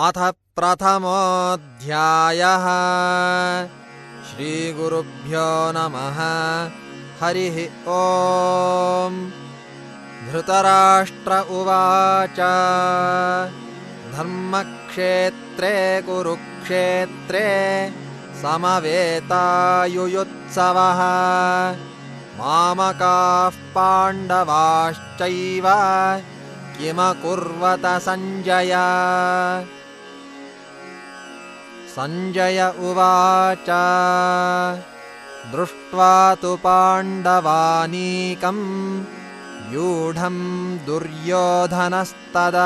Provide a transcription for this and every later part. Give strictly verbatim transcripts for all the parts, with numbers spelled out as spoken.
अथ प्रथमोऽध्यायः। श्रीगुरुभ्यो नमः। हरिः ओम्। धृतराष्ट्र उवाच धर्मक्षेत्रे कुरुक्षेत्रे समवेतायुयुत्सवः मामकाः पाण्डवाश्चैव किमकुर्वत सञ्जय। सञ्जय उवाच दृष्ट्वा तु पाण्डवानीकं व्यूढं दुर्योधनस्तदा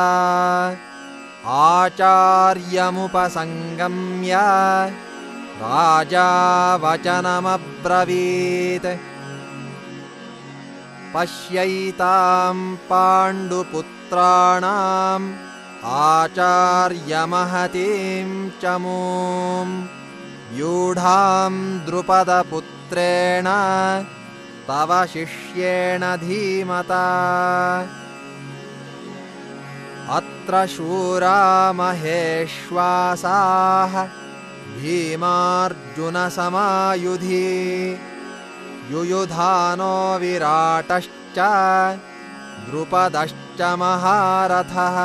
आचार्यमुपसङ्गम्य राजा वचनमब्रवीत्। पश्यैतां पाण्डुपुत्राणाम् आचार्यमहतीं चमूं व्यूढां द्रुपदपुत्रेण तव शिष्येण धीमता। अत्र शूरा महेश्वासाः भीमार्जुनसमायुधि युयुधानो विराटश्च द्रुपदश्च महारथः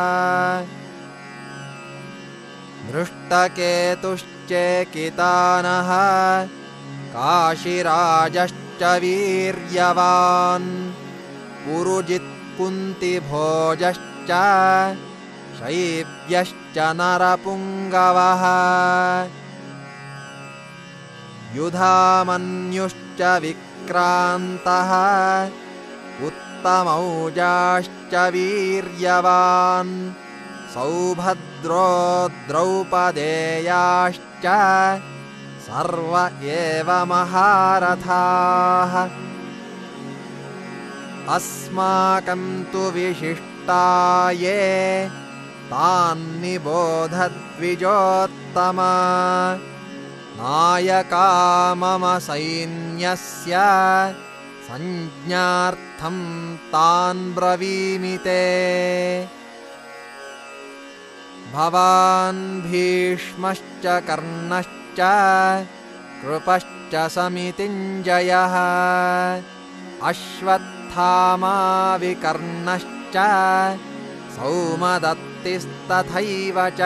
धृष्टकेतुश्चेकितानः काशिराजश्च वीर्यवान् पुरुजित्कुन्तिभोजश्च शैब्यश्च नरपुङ्गवः युधामन्युश्च विक्रान्तः उत्तमौजाश्च वीर्यवान् सौभद्रो द्रौपदेयाश्च सर्व एव महारथाः। अस्माकं तु विशिष्टा ये तान्निबोधद्विजोत्तमा नायका मम सैन्यस्य संज्ञार्थं तान् ब्रवीमि ते। भवान् भीष्मश्च कर्णश्च कृपश्च समितिञ्जयः अश्वत्थामा विकर्णश्च सौमदत्तिस्तथैव च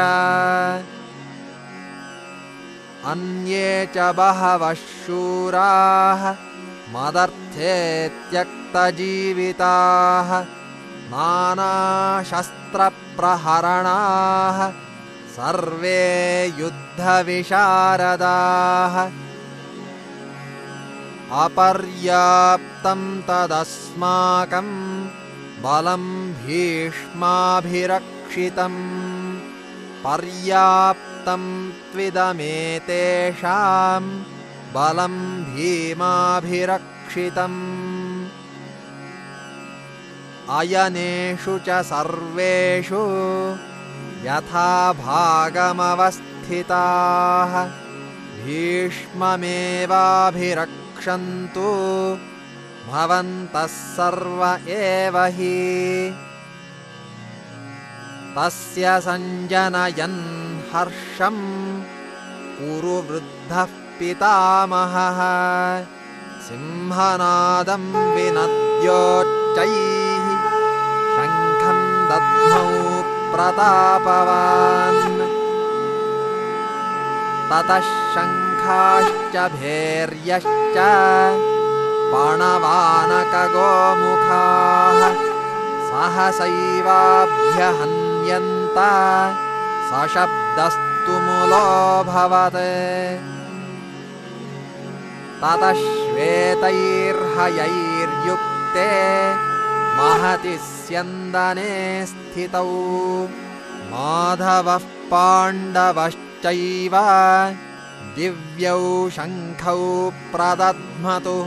अन्ये च बहवः शूराः मदर्थे त्यक्तजीविताः नानाशस्त्रप्रहरणाः सर्वे युद्धविशारदाः। अपर्याप्तं तदस्माकं बलं भीष्माभिरक्षितं पर्याप्तं त्विदमेतेषां बलं भीमाभिरक्षितम्। अयनेषु च सर्वेषु यथा भागमवस्थिताः भीष्ममेवाभिरक्षन्तु भवन्तः सर्व एव हि। तस्य सञ्जनयन् हर्षं कुरु वृद्धः पितामहः सिंहनादं विनद्योच्चैः शङ्खं दद्मौ प्रतापवान्। ततः शङ्खाश्च भैर्यश्च पणवानकगोमुखाः सहसैवाभ्यहन्यन्त सशब्दस्तु मुलोऽभवत्। ततः श्वेतैर्हयैर्युक्ते महति स्यन्दने स्थितौ माधवः पाण्डवश्चैव दिव्यौ शङ्खौ प्रदध्मतुः।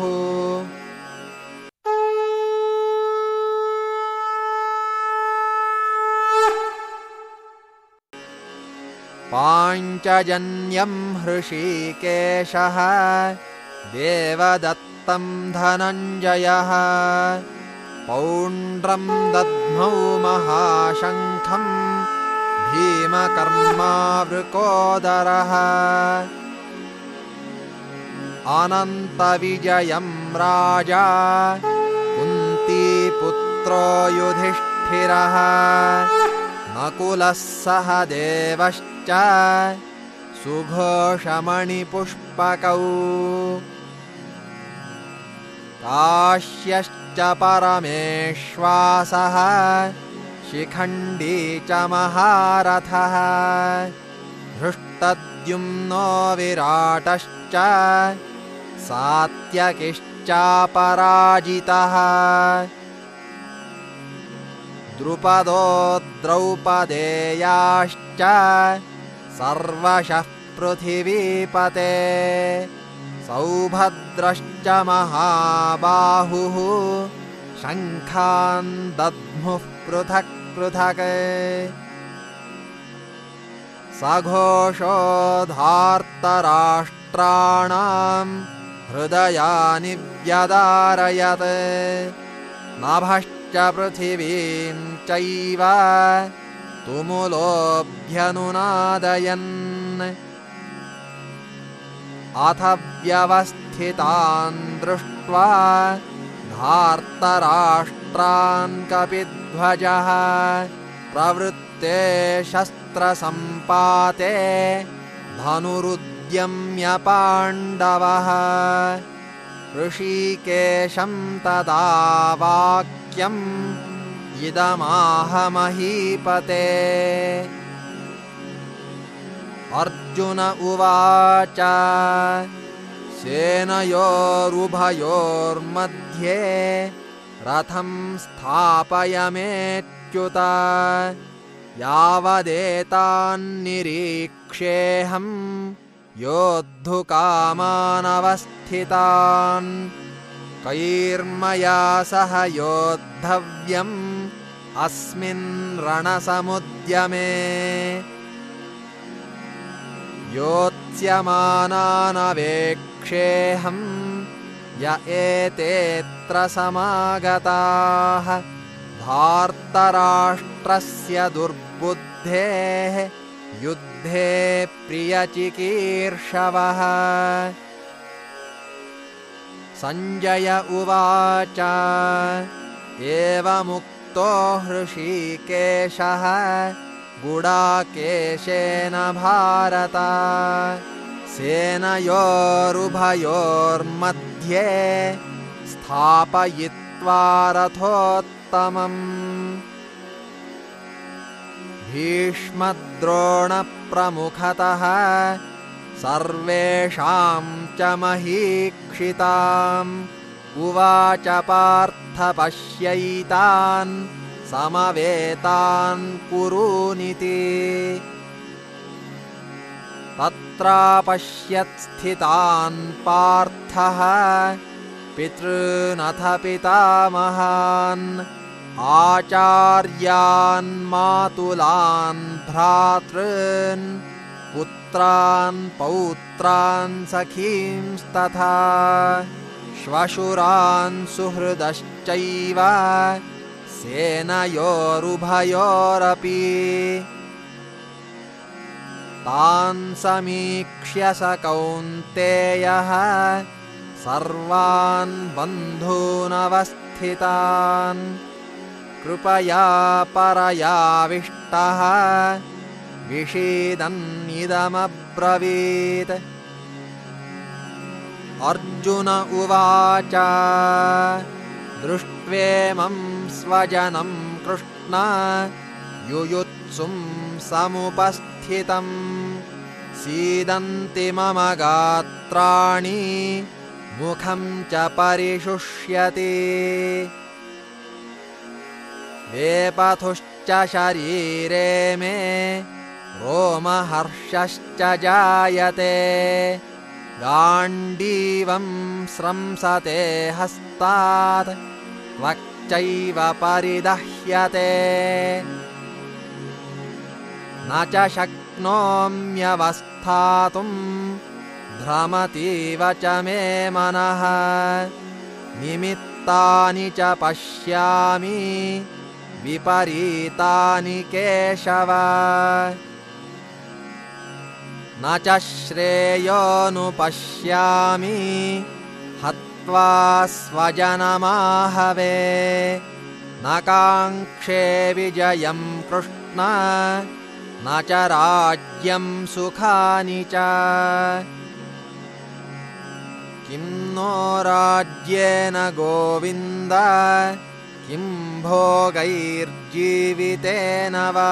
पाञ्चजन्यं हृषीकेशः देवदत्तं धनञ्जयः पौण्ड्रं दद्मौ महाशङ्खं भीमकर्मावृकोदरः अनन्तविजयं राजा कुन्तीपुत्रो युधिष्ठिरः नकुलः सह देवश्च सुघोषमणिपुष्पकौ काश्यश्च परमेश्वासः शिखण्डी च महारथः धृष्टद्युम्नो विराटश्च सात्यकिश्चापराजितः द्रुपदो द्रौपदेयाश्च सर्वशः पृथिवीपते सौभद्रश्च महाबाहुः शङ्खान् दद्मुः पृथक् पृथक् सघोषोधार्तराष्ट्राणां हृदयानि व्यदारयत् नभश्च पृथिवीं चैव तुमुलोऽभ्यनुनादयन् अथ व्यवस्थितान् दृष्ट्वा धार्तराष्ट्रान् कपिध्वजः प्रवृत्ते शस्त्रसम्पाते धनुरुद्यम्य पाण्डवः ऋषिकेशं तदा वाक्यम् इदमाह महीपते अर्जुन उवाच सेनयोरुभयोर्मध्ये रथं स्थापयमेच्युत यावदेतान्निरीक्ष्येऽहं योद्धुकामानवस्थितान् कैर्मया सह योद्धव्यम् अस्मिन् रणसमुद्यमे योत्स्यमानानवेक्षेऽहं य एतेऽत्र समागताः धार्तराष्ट्रस्य दुर्बुद्धेः युद्धे प्रियचिकीर्षवः सञ्जय उवाच एवमुक्तो हृषीकेशः गुडाकेशेन भारत सेनयोरुभयोर्मध्ये स्थापयित्वा रथोत्तमम् भीष्मद्रोणप्रमुखतः सर्वेषां च महीक्षिताम् उवाच पार्थ पश्यैतान् समवेतान् कुरूनिति तत्रापश्यत् स्थितान् पार्थः पितॄनथ पितामहान् आचार्यान् मातुलान् भ्रातॄन् पुत्रान् पौत्रान् सखींस्तथा श्वशुरान् सुहृदश्चैव सेनयोरुभयोरपि तान् समीक्ष्य स कौन्तेयः सर्वान् बन्धूनवस्थितान् कृपया परयाविष्टः विषीदन्निदमब्रवीत् अर्जुन उवाच दृष्ट्वेमं स्वजनं कृष्ण युयुत्सुं समुपस्थितं सीदन्ति मम गात्राणि मुखं च परिशुष्यति वेपथुश्च शरीरे मे रोमहर्षश्च जायते गाण्डीवं स्रंसते हस्तात् त्वक्चैव परिदह्यते न च शक्नोम्यवस्थातुं भ्रमतीव च मे मनः निमित्तानि च पश्यामि विपरीतानि केशव न च श्रेयोऽनुपश्यामि हत्वा स्वजनमाहवे न काङ्क्षे विजयं कृष्ण न च राज्यं सुखानि च किं नो राज्येन गोविन्द किं भोगैर्जीवितेन वा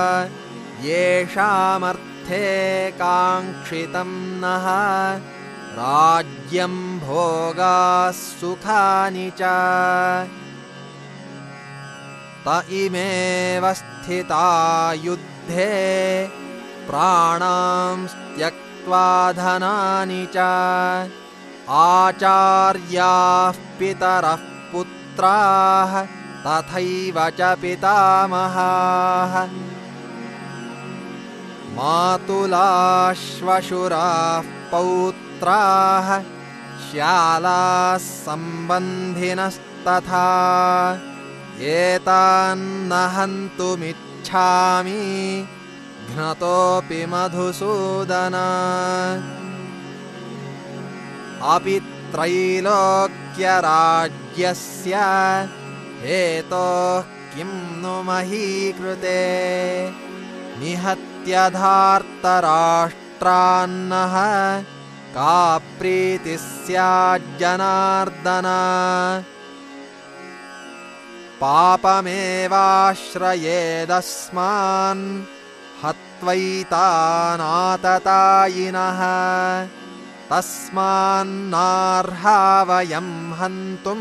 येषामर्थे काङ्क्षितं नः राज्यं भोगाः सुखानि च त इमेव स्थिता युद्धे प्राणां त्यक्त्वा धनानि च आचार्याः पितरः पुत्राः तथैव च पितामहाः मातुलाश्वशुराः पौत्राः श्यालाः सम्बन्धिनस्तथा एतान्न हन्तुमिच्छामि घ्नतोऽपि मधुसूदन अपि त्रैलोक्यराज्यस्य हेतोः किं नु महीकृते निहत्य धार्तराष्ट्रान्नः का प्रीतिः स्याज्जनार्दन पापमेवाश्रयेदस्मान् हत्वैतानाततायिनः तस्मान्नार्हा वयं हन्तुं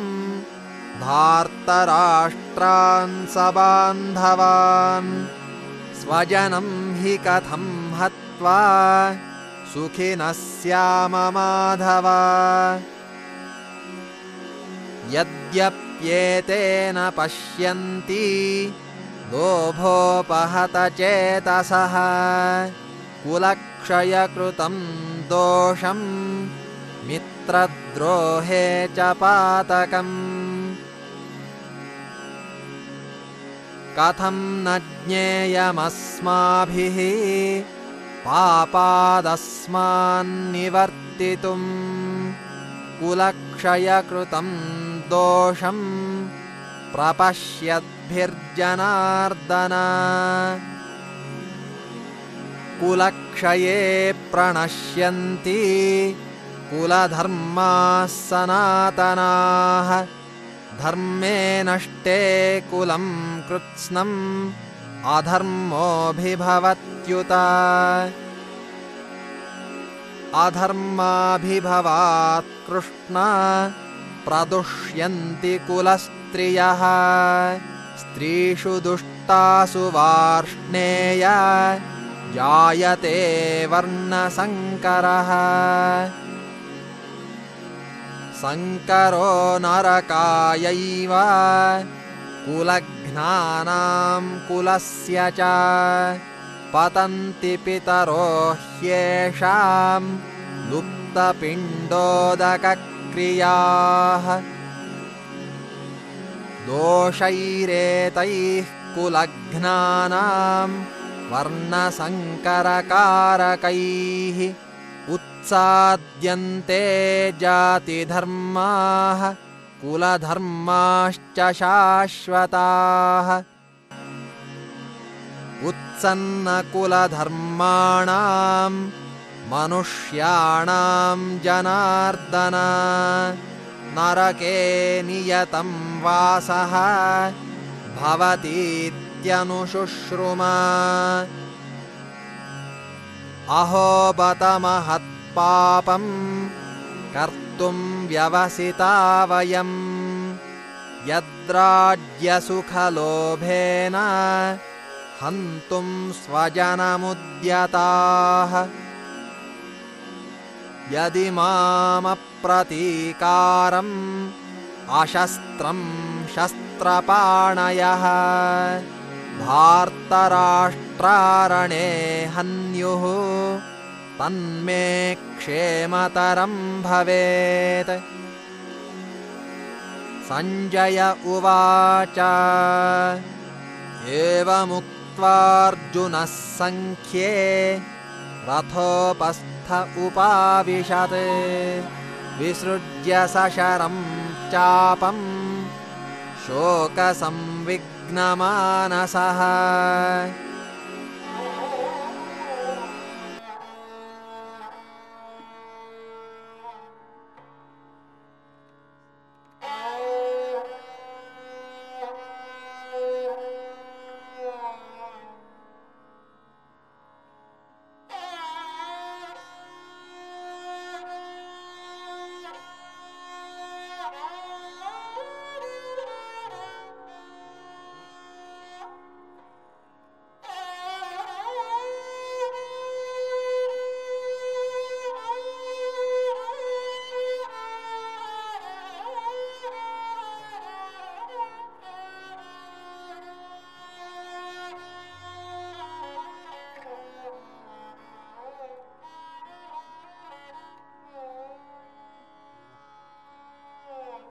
धार्तराष्ट्रान् सबान्धवान् स्वजनं हि कथं हत्वा सुखिनः स्याम माधव यद्यप्येतेन पश्यन्ति लोभोपहतचेतसः कुलक्षयकृतं दोषं मित्रद्रोहे च पातकम् कथं न ज्ञेयमस्माभिः पापादस्मान्निवर्तितुं कुलक्षयकृतं दोषं प्रपश्यद्भिर्जनार्दन कुलक्षये प्रणश्यन्ति कुलधर्माः सनातनाः धर्मे नष्टे कुलं कृत्स्नम् अधर्मोऽभिभवत्युत अधर्माभिभवात् कृष्ण प्रदुष्यन्ति कुलस्त्रियः स्त्रीषु दुष्टासु वार्ष्णेय जायते वर्णसङ्करः संकरो नरकायैव कुलघ्नानां कुलस्य च पतन्ति पितरो ह्येषां लुप्तपिण्डोदकक्रियाः दोषैरेतैः कुलघ्नानां वर्णसङ्करकारकैः उत्साद्यन्ते जातिधर्माः कुलधर्माश्च शाश्वताः उत्सन्नकुलधर्माणां मनुष्याणां जनार्दन नरके नियतं वासः भवतीत्यनुशुश्रुमा अहो बत महत्पापं कर्तुं व्यवसिता वयं यद्राज्यसुखलोभेन हन्तुं स्वजनमुद्यताः यदि मामप्रतीकारम् अशस्त्रं शस्त्रपाणयः धार्तराष्ट्रारणे हन्युः तन्मे क्षेमतरं भवेत्। संजय उवाच एवमुक्त्वार्जुनः सङ्ख्ये रथोपस्थ उपाविशत् विसृज्य सशरं चापं शोकसंविघ्नमानसः।